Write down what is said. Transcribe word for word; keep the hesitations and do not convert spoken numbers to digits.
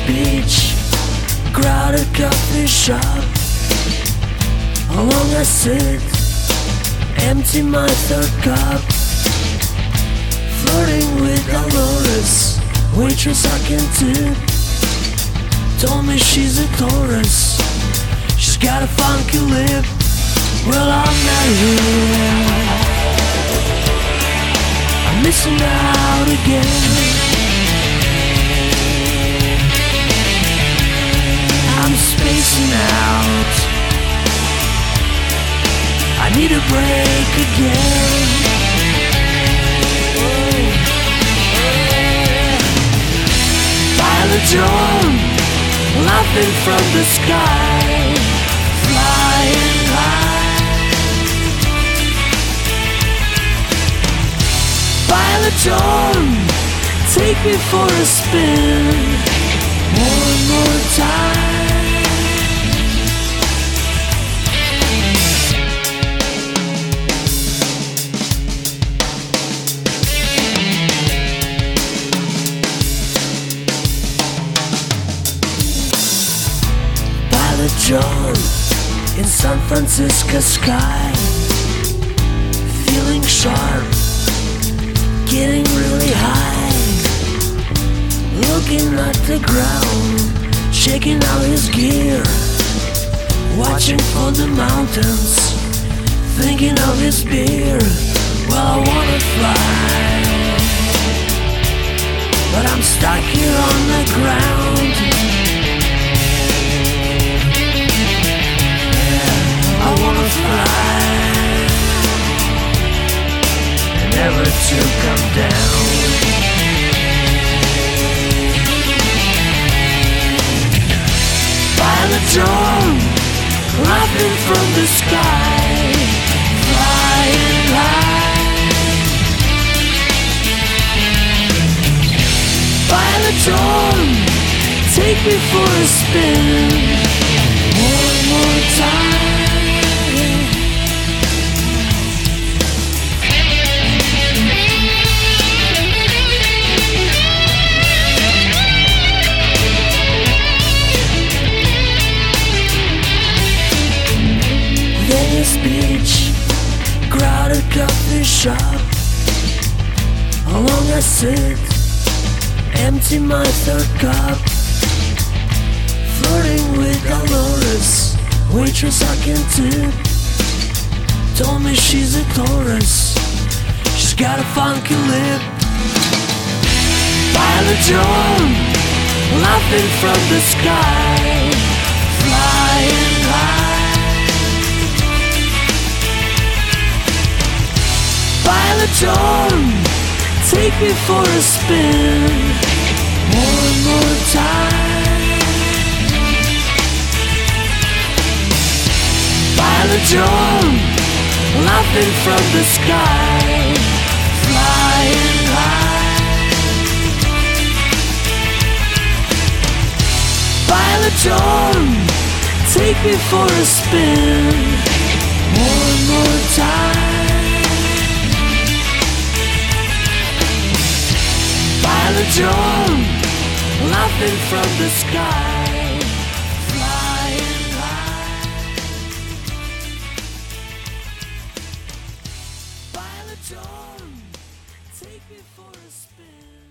beach, crowded coffee shop. Along I sit, empty my third cup, flirting with Dolores, waitress I can tip. Told me she's a Taurus, she's got a funky lip. Well, I'm not here, I'm missing out again. I'm spacing out, I need a break again. Violet Dawn, laughing from the sky, flying high. Violet Dawn, take me for a spin, one more time. John, in San Francisco sky, feeling sharp, getting really high, looking at the ground, shaking out his gear, watching for the mountains, thinking of his beer. Well, I wanna fly, but I'm stuck here on the ground. I wanna fly, never to come down. Violet Dawn, laughing from the sky, flying high. Violet Dawn, take me for a spin, one more time. Beach, crowded coffee shop. Along I sit, empty my third cup, flirting with Dolores, waitress I can tip. Told me she's a Taurus, she's got a funky lip. Violet Dawn, laughing from the sky, flying high. Violet Dawn, take me for a spin, one more time. Violet Dawn, laughing from the sky, flying high. Violet Dawn, take me for a spin, one more time. Violet Dawn, laughing from the sky, flying high. Violet Dawn, take me for a spin.